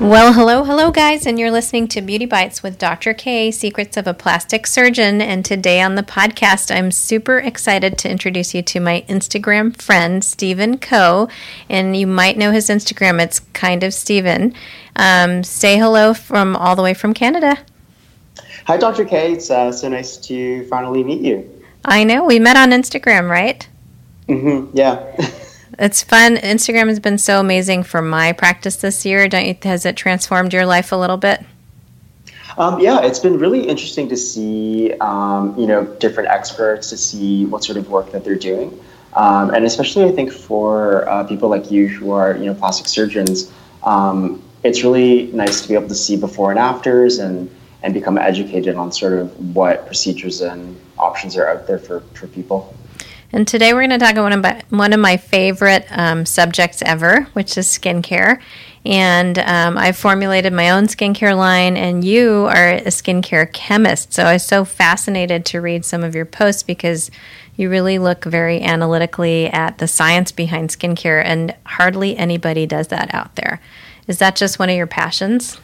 Well, hello, guys, and you're listening to Beauty Bites with Dr. K, Secrets of a Plastic Surgeon. And today on the podcast, I'm super excited to introduce you to my Instagram friend, Stephen Coe. And you might know his Instagram. It's Kind of Steven. Say hello from all the way from Canada. Hi, Dr. K. It's so nice to finally meet you. I know. We met on Instagram, right? Mm-hmm. Yeah. It's fun. Instagram has been so amazing for my practice this year. Has it transformed your life a little bit? Yeah, it's been really interesting to see, different experts, to see what sort of work that they're doing. And especially, I think, for people like you who are, plastic surgeons, it's really nice to be able to see before and afters and become educated on sort of what procedures and options are out there for people. And today we're going to talk about one of my favorite subjects ever, which is skincare. And I've formulated my own skincare line, and you are a skincare chemist. So I was so fascinated to read some of your posts because you really look very analytically at the science behind skincare, and hardly anybody does that out there. Is that just one of your passions?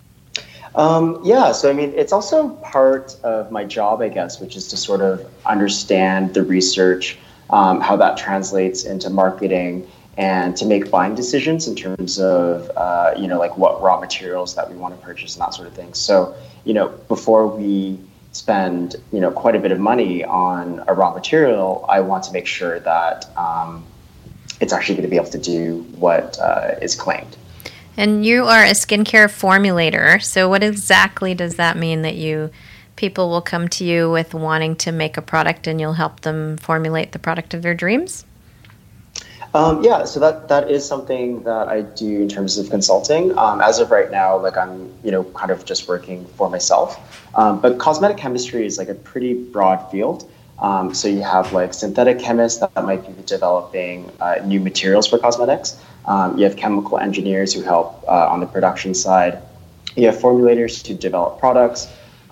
Yeah, so I mean, it's also part of my job, I guess, which is to sort of understand the research, how that translates into marketing, and to make buying decisions in terms of, like what raw materials that we want to purchase and that sort of thing. So, before we spend, quite a bit of money on a raw material, I want to make sure that it's actually going to be able to do what is claimed. And you are a skincare formulator. So what exactly does that mean, that people will come to you with wanting to make a product and you'll help them formulate the product of their dreams? Yeah, so that is something that I do in terms of consulting. As of right now, like I'm, kind of just working for myself. But cosmetic chemistry is like a pretty broad field. So you have like synthetic chemists that might be developing new materials for cosmetics. You have chemical engineers who help on the production side. You have formulators who develop products.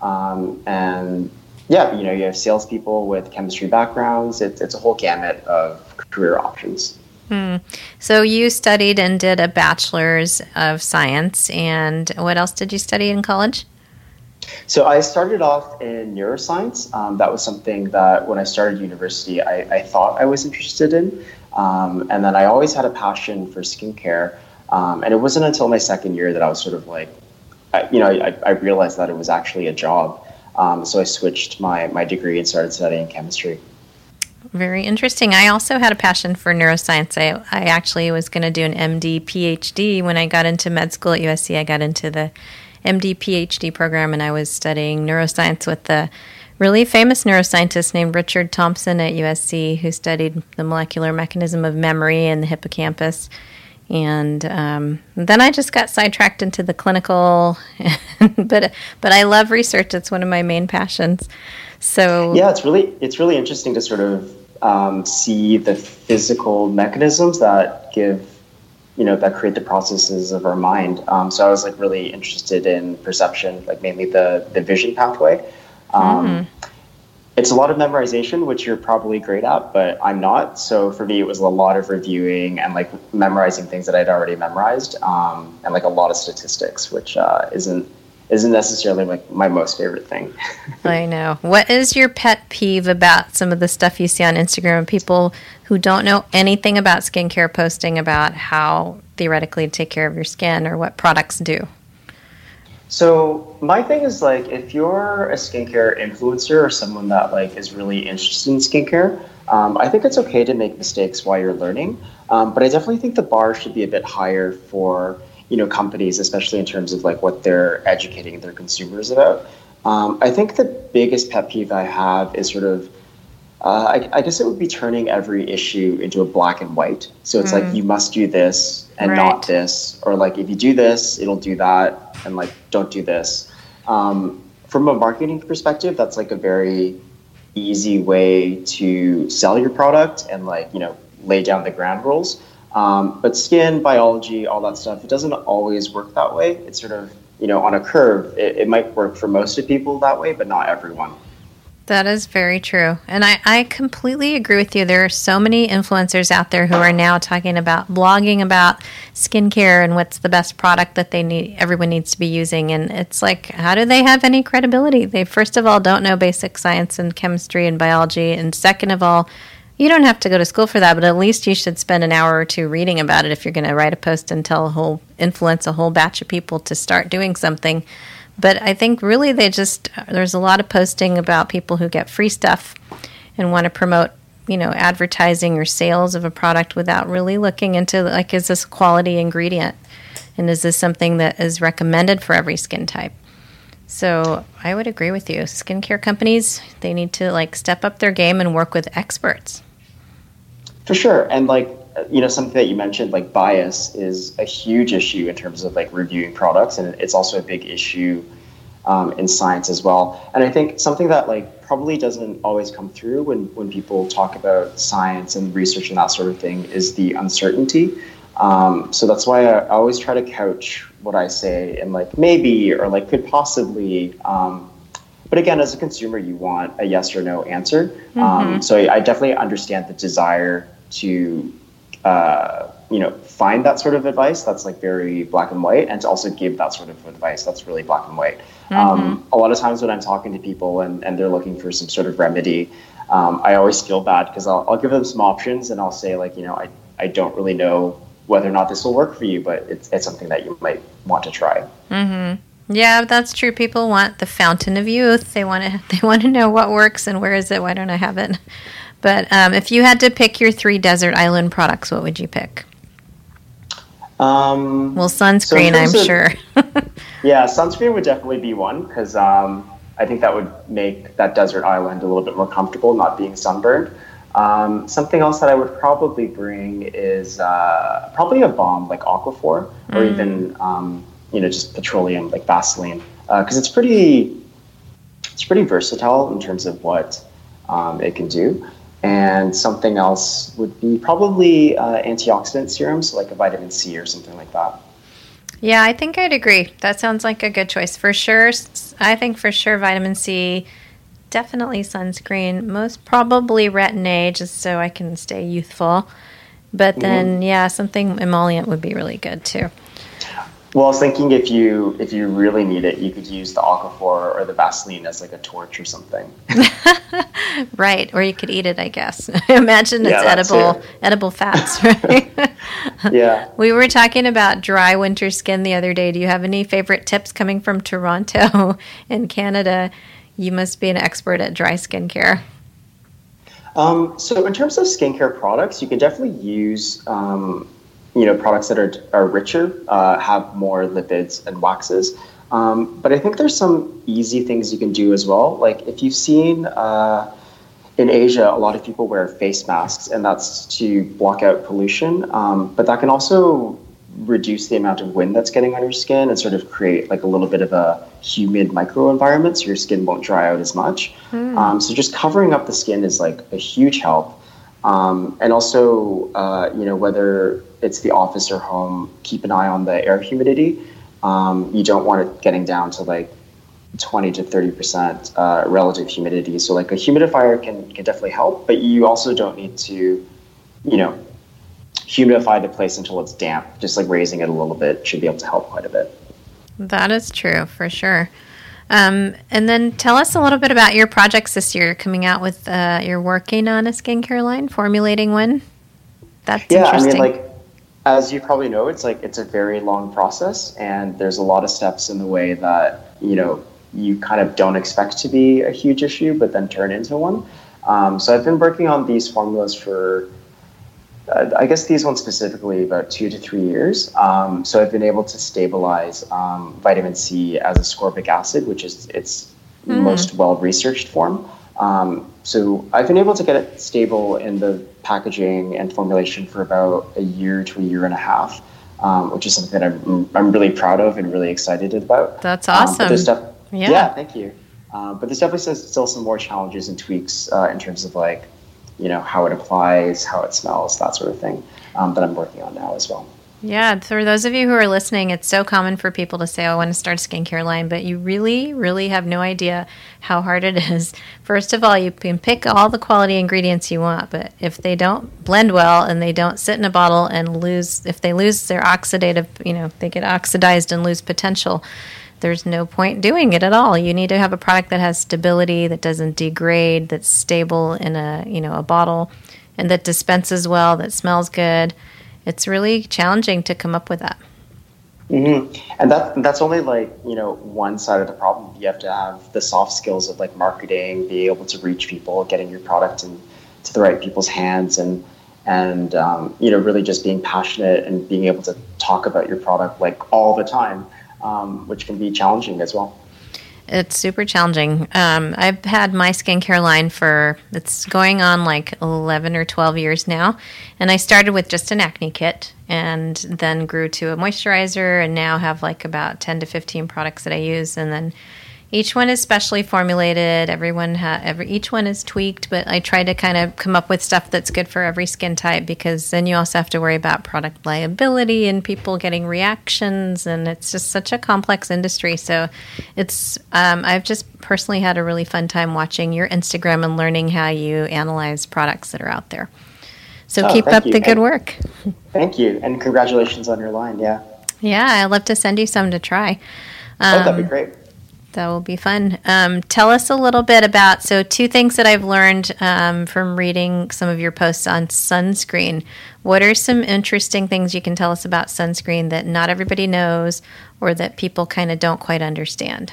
And yeah, you have salespeople with chemistry backgrounds. It's a whole gamut of career options. So you studied and did a bachelor's of science. And what else did you study in college? So I started off in neuroscience. That was something that when I started university, I thought I was interested in. And then I always had a passion for skincare. And it wasn't until my second year that I was sort of like, I realized that it was actually a job. So I switched my degree and started studying chemistry. Very interesting. I also had a passion for neuroscience. I actually was going to do an MD, PhD. When I got into med school at USC, I got into the MD, PhD program, and I was studying neuroscience with the really famous neuroscientist named Richard Thompson at USC, who studied the molecular mechanism of memory in the hippocampus. And then I just got sidetracked into the clinical, but I love research. It's one of my main passions. So yeah, it's really interesting to sort of see the physical mechanisms that that create the processes of our mind. So I was like really interested in perception, like mainly the vision pathway. It's a lot of memorization, which you're probably great at, but I'm not. So for me, it was a lot of reviewing and like memorizing things that I'd already memorized, and like a lot of statistics, which isn't necessarily like my most favorite thing. I know. What is your pet peeve about some of the stuff you see on Instagram of people who don't know anything about skincare posting about how theoretically to take care of your skin or what products do? So my thing is like, if you're a skincare influencer or someone that like is really interested in skincare, I think it's okay to make mistakes while you're learning. But I definitely think the bar should be a bit higher for, companies, especially in terms of like what they're educating their consumers about. I think the biggest pet peeve I have is sort of, I guess it would be turning every issue into a black and white. So it's like, you must do this and not this, or like, if you do this, it'll do that, and like, don't do this. From a marketing perspective, that's like a very easy way to sell your product and like, lay down the ground rules. But skin, biology, all that stuff, it doesn't always work that way. It's sort of, on a curve, it might work for most of people that way, but not everyone. That is very true. And I completely agree with you. There are so many influencers out there who are now talking about blogging about skincare and what's the best product that everyone needs to be using. And it's like, how do they have any credibility? They, first of all, don't know basic science and chemistry and biology. And second of all, you don't have to go to school for that, but at least you should spend an hour or two reading about it if you're going to write a post and influence a whole batch of people to start doing something. But I think really there's a lot of posting about people who get free stuff and want to promote, advertising or sales of a product without really looking into, like, is this a quality ingredient? And is this something that is recommended for every skin type? So I would agree with you. Skincare companies, they need to, step up their game and work with experts. For sure. And, something that you mentioned, bias is a huge issue in terms of reviewing products, and it's also a big issue in science as well. And I think something that probably doesn't always come through when people talk about science and research and that sort of thing is the uncertainty. So that's why I always try to couch what I say in maybe or could possibly. But again, as a consumer, you want a yes or no answer. Mm-hmm. So I definitely understand the desire to find that sort of advice that's very black and white, and to also give that sort of advice that's really black and white. Mm-hmm. A lot of times when I'm talking to people and they're looking for some sort of remedy, I always feel bad because I'll give them some options and I'll say I don't really know whether or not this will work for you, but it's something that you might want to try. Mm-hmm. Yeah, that's true. People want the fountain of youth. They want to know what works and where is it. Why don't I have it? But if you had to pick your 3 desert island products, what would you pick? Sunscreen, I'm sure. Yeah, sunscreen would definitely be one because I think that would make that desert island a little bit more comfortable, not being sunburned. Something else that I would probably bring is probably a balm like Aquaphor, or even just petroleum like Vaseline, because it's pretty versatile in terms of what it can do. And something else would be probably antioxidant serums, like a vitamin C or something like that. Yeah, I think I'd agree. That sounds like a good choice. For sure, I think for sure vitamin C, definitely sunscreen, most probably Retin-A, just so I can stay youthful. But then, something emollient would be really good too. Well, I was thinking if you really need it, you could use the Aquaphor or the Vaseline as a torch or something. Right, or you could eat it, I guess. Imagine it's edible fats, right? Yeah. We were talking about dry winter skin the other day. Do you have any favorite tips coming from Toronto in Canada? You must be an expert at dry skincare. So in terms of skincare products, you can definitely use products that are richer, have more lipids and waxes. But I think there's some easy things you can do as well. Like if you've seen in Asia, a lot of people wear face masks, and that's to block out pollution. But that can also reduce the amount of wind that's getting on your skin and sort of create a little bit of a humid microenvironment, so your skin won't dry out as much. So just covering up the skin is a huge help. And also, whether it's the office or home, keep an eye on the air humidity. You don't want it getting down to 20 to 30% relative humidity. So a humidifier can definitely help, but you also don't need to, humidify the place until it's damp. Just raising it a little bit should be able to help quite a bit. That is true, for sure. And then tell us a little bit about your projects this year. You're coming out with, you're working on a skincare line, formulating one. That's interesting. I mean, as you probably know, it's a very long process, and there's a lot of steps in the way that, you kind of don't expect to be a huge issue, but then turn into one. So I've been working on these formulas for, I guess these ones specifically, about 2 to 3 years. So I've been able to stabilize vitamin C as ascorbic acid, which is its most well-researched form. So I've been able to get it stable in the packaging and formulation for about a year to a year and a half, which is something that I'm really proud of and really excited about. That's awesome. Yeah, thank you. But there's definitely still some more challenges and tweaks in terms of how it applies, how it smells, that sort of thing, that I'm working on now as well. Yeah, for those of you who are listening, it's so common for people to say, "Oh, I want to start a skincare line," but you really, really have no idea how hard it is. First of all, you can pick all the quality ingredients you want, but if they don't blend well and they don't sit in a bottle and if they lose their oxidative, they get oxidized and lose potential, there's no point doing it at all. You need to have a product that has stability, that doesn't degrade, that's stable in a bottle, and that dispenses well, that smells good. It's really challenging to come up with that. Mm-hmm. And that's only one side of the problem. You have to have the soft skills of marketing, be able to reach people, getting your product into the right people's hands, and really just being passionate and being able to talk about your product all the time, which can be challenging as well. It's super challenging. I've had my skincare line it's going on 11 or 12 years now. And I started with just an acne kit and then grew to a moisturizer and now have about 10 to 15 products that I use. And then each one is specially formulated. Each one is tweaked, but I try to kind of come up with stuff that's good for every skin type, because then you also have to worry about product liability and people getting reactions, and it's just such a complex industry. So it's I've just personally had a really fun time watching your Instagram and learning how you analyze products that are out there. So keep up the good work. Thank you, and congratulations on your line. Yeah. Yeah, I'd love to send you some to try. That'd be great. That will be fun. Tell us a little bit about, two things that I've learned from reading some of your posts on sunscreen. What are some interesting things you can tell us about sunscreen that not everybody knows or that people kind of don't quite understand?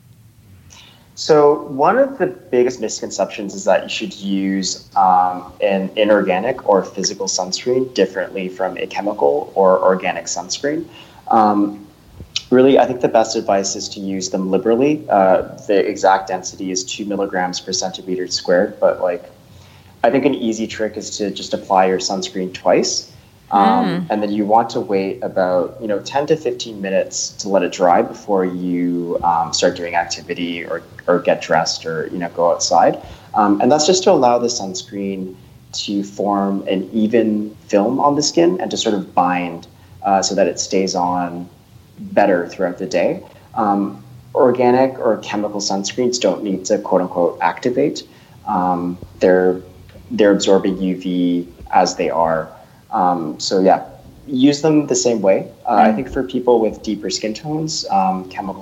So one of the biggest misconceptions is that you should use an inorganic or physical sunscreen differently from a chemical or organic sunscreen. Really, I think the best advice is to use them liberally. The exact density is 2 milligrams per centimeter squared, but I think an easy trick is to just apply your sunscreen twice. And then you want to wait about 10 to 15 minutes to let it dry before you start doing activity or get dressed or go outside. And that's just to allow the sunscreen to form an even film on the skin and to sort of bind so that it stays on better throughout the day. Organic or chemical sunscreens don't need to quote unquote activate. They're absorbing UV as they are. So yeah, use them the same way. I think for people with deeper skin tones, chemical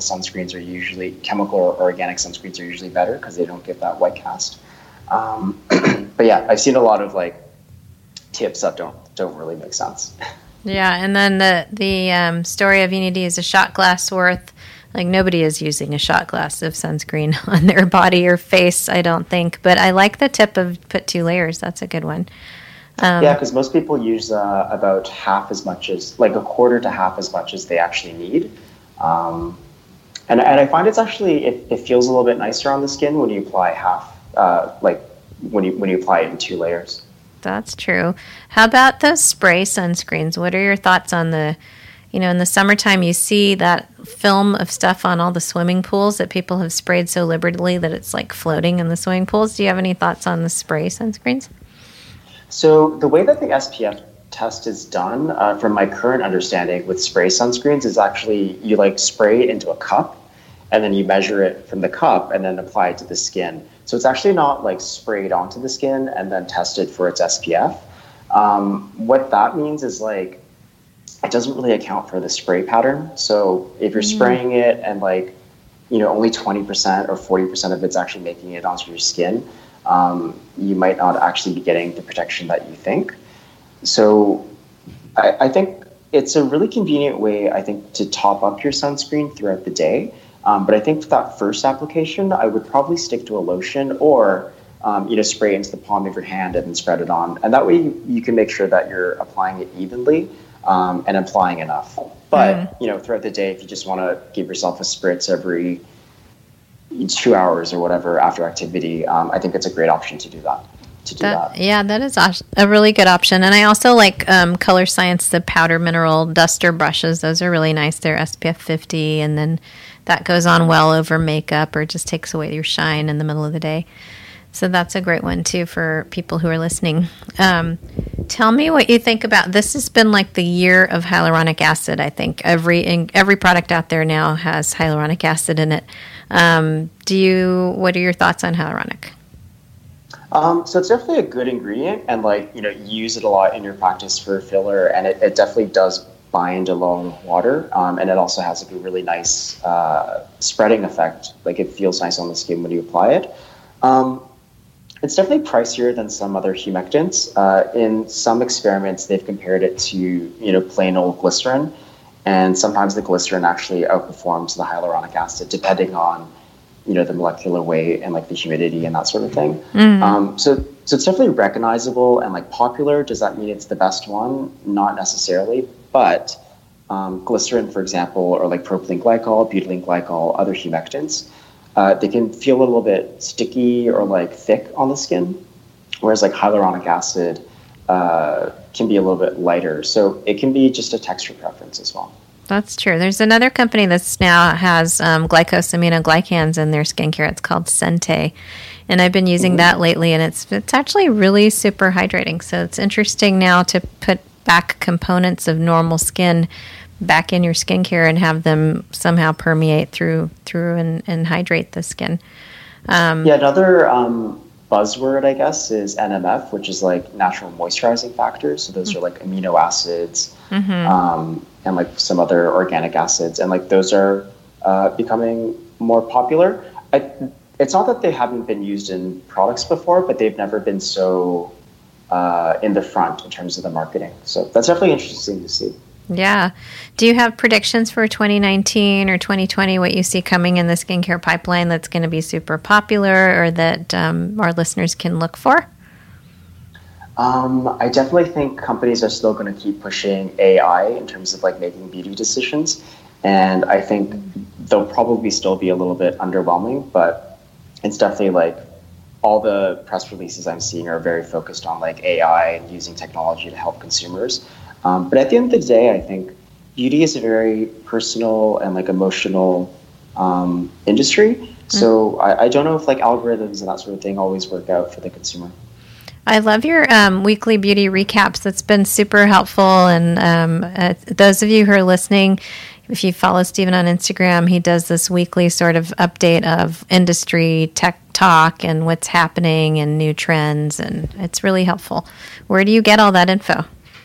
or organic sunscreens are usually better because they don't give that white cast. But yeah, I've seen a lot of tips that don't really make sense. Yeah, and then the story of you need to use a shot glass worth. Nobody is using a shot glass of sunscreen on their body or face, I don't think. But I like the tip of put 2 layers. That's a good one. Yeah, because most people use about half as much as, a quarter to half as much as they actually need. And I find it's actually, it feels a little bit nicer on the skin when you apply half, when you apply it in 2 layers. That's true. How about those spray sunscreens? What are your thoughts on in the summertime, you see that film of stuff on all the swimming pools that people have sprayed so liberally that it's floating in the swimming pools. Do you have any thoughts on the spray sunscreens? So the way that the SPF test is done, from my current understanding with spray sunscreens, is actually you spray it into a cup and then you measure it from the cup and then apply it to the skin. So it's actually not sprayed onto the skin and then tested for its SPF. What that means is it doesn't really account for the spray pattern. So if you're spraying it and only 20% or 40% of it's actually making it onto your skin, you might not actually be getting the protection that you think. So I think it's a really convenient way, to top up your sunscreen throughout the day. But I think for that first application, I would probably stick to a lotion or, spray into the palm of your hand and then spread it on. And that way you can make sure that you're applying it evenly and applying enough. But, throughout the day, if you just want to give yourself a spritz every 2 hours or whatever after activity, I think it's a great option to do that. Yeah, that is a really good option. And I also like Color Science, the powder mineral duster brushes. Those are really nice. They're SPF 50, and then that goes on well over makeup or just takes away your shine in the middle of the day. So that's a great one too for people who are listening. Tell me what you think about this. Has been like the year of hyaluronic acid. I think every product out there now has hyaluronic acid in it. What are your thoughts on hyaluronic? So it's definitely a good ingredient, and you use it a lot in your practice for filler, and it definitely does bind along water, and it also has like a really nice spreading effect. Like it feels nice on the skin when you apply it. It's definitely pricier than some other humectants. In some experiments, they've compared it to plain old glycerin, and sometimes the glycerin actually outperforms the hyaluronic acid depending on the molecular weight and like the humidity and that sort of thing. So it's definitely recognizable and like popular. Does that mean it's the best one? Not necessarily, but glycerin, for example, or like propylene glycol, butylene glycol, other humectants, they can feel a little bit sticky or like thick on the skin, whereas like hyaluronic acid can be a little bit lighter. So it can be just a texture preference as well. That's true. There's another company that's now has glycosaminoglycans in their skincare. It's called Sente. And I've been using that lately, and it's actually really super hydrating. So it's interesting now to put back components of normal skin back in your skincare and have them somehow permeate through and hydrate the skin. Another buzzword, I guess, is NMF, which is like natural moisturizing factors. So those are like amino acids and like some other organic acids. And like those are becoming more popular. It's not that they haven't been used in products before, but they've never been so in the front in terms of the marketing. So that's definitely interesting to see. Yeah. Do you have predictions for 2019 or 2020, what you see coming in the skincare pipeline that's going to be super popular or that our listeners can look for? I definitely think companies are still going to keep pushing AI in terms of like making beauty decisions. And I think they'll probably still be a little bit underwhelming, but it's definitely like all the press releases I'm seeing are very focused on like AI and using technology to help consumers. But at the end of the day, I think beauty is a very personal and like emotional industry. So I don't know if like algorithms and that sort of thing always work out for the consumer. I love your weekly beauty recaps. That's been super helpful. And those of you who are listening, if you follow Stephen on Instagram, he does this weekly sort of update of industry tech talk and what's happening and new trends. And it's really helpful. Where do you get all that info?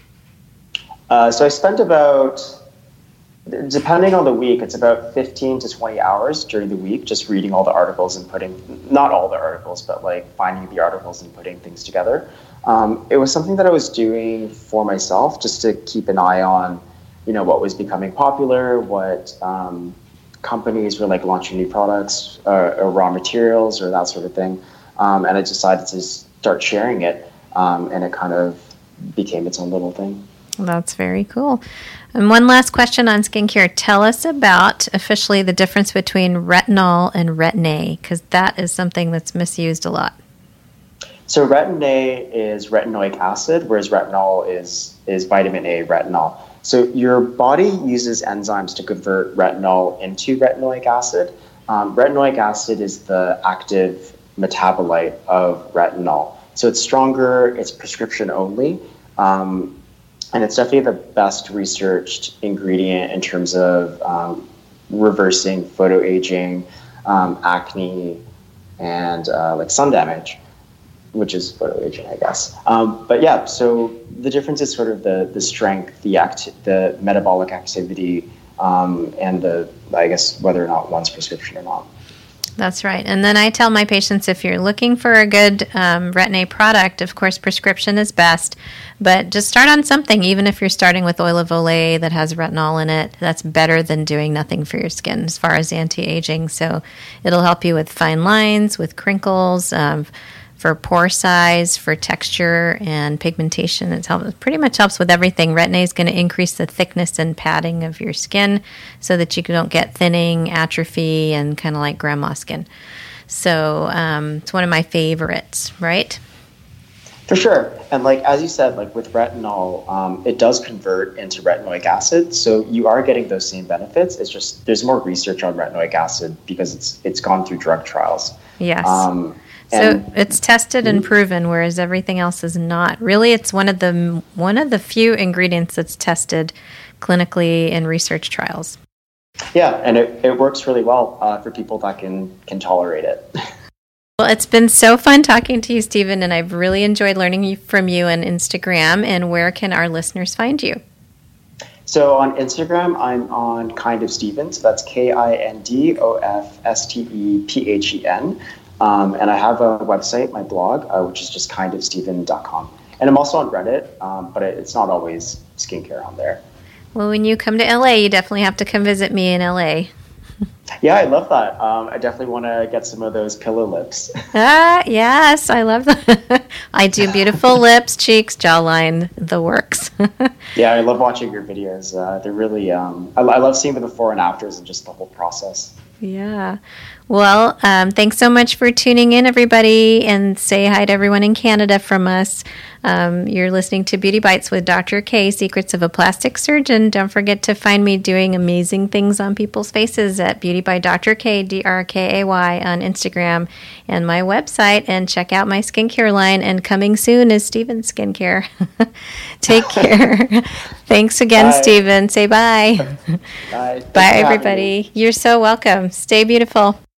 So I spent about, depending on the week, it's about 15 to 20 hours during the week just reading all the articles and not all the articles, but like finding the articles and putting things together. It was something that I was doing for myself just to keep an eye on, what was becoming popular, what companies were like launching new products or raw materials or that sort of thing. And I decided to start sharing it, and it kind of became its own little thing. That's very cool. And one last question on skincare. Tell us about officially the difference between retinol and Retin-A, because that is something that's misused a lot. So Retin-A is retinoic acid, whereas retinol is vitamin A retinol. So your body uses enzymes to convert retinol into retinoic acid. Retinoic acid is the active metabolite of retinol. So it's stronger, it's prescription only. And it's definitely the best researched ingredient in terms of reversing photoaging, acne, and like sun damage, which is photoaging, I guess. But yeah, so the difference is sort of the strength, the metabolic activity, and I guess whether or not one's prescription or not. That's right. And then I tell my patients, if you're looking for a good Retin-A product, of course, prescription is best, but just start on something. Even if you're starting with oil of Olay that has retinol in it, that's better than doing nothing for your skin as far as anti-aging. So it'll help you with fine lines, with crinkles, for pore size, for texture and pigmentation. It pretty much helps with everything. Retin-A is going to increase the thickness and padding of your skin so that you don't get thinning, atrophy, and kind of like grandma skin. So it's one of my favorites, right? For sure. And like as you said, like with retinol, it does convert into retinoic acid. So you are getting those same benefits. It's just there's more research on retinoic acid because it's gone through drug trials. Yes. So it's tested and proven, whereas everything else is not. Really, it's one of the few ingredients that's tested clinically in research trials. Yeah, and it works really well for people that can tolerate it. Well, it's been so fun talking to you, Stephen, and I've really enjoyed learning from you on Instagram. And where can our listeners find you? So on Instagram, I'm on Kind of Stephen. So that's KINDOFSTEPHEN. And I have a website, my blog, which is just kindofstephen.com. And I'm also on Reddit, but it's not always skincare on there. Well, when you come to LA, you definitely have to come visit me in LA. Yeah, I love that. I definitely want to get some of those pillow lips. Yes, I love that. I do beautiful lips, cheeks, jawline, the works. Yeah, I love watching your videos. They're really, I love seeing the before and afters and just the whole process. Yeah. Well, thanks so much for tuning in, everybody, and say hi to everyone in Canada from us. You're listening to Beauty Bites with Dr. K, Secrets of a Plastic Surgeon. Don't forget to find me doing amazing things on people's faces at Beauty by Dr. K, DRKAY, on Instagram and my website, and check out my skincare line. And coming soon is Stephen's Skincare. Take care. Thanks again, bye. Stephen. Say bye. Bye. Bye, everybody. You're so welcome. Stay beautiful.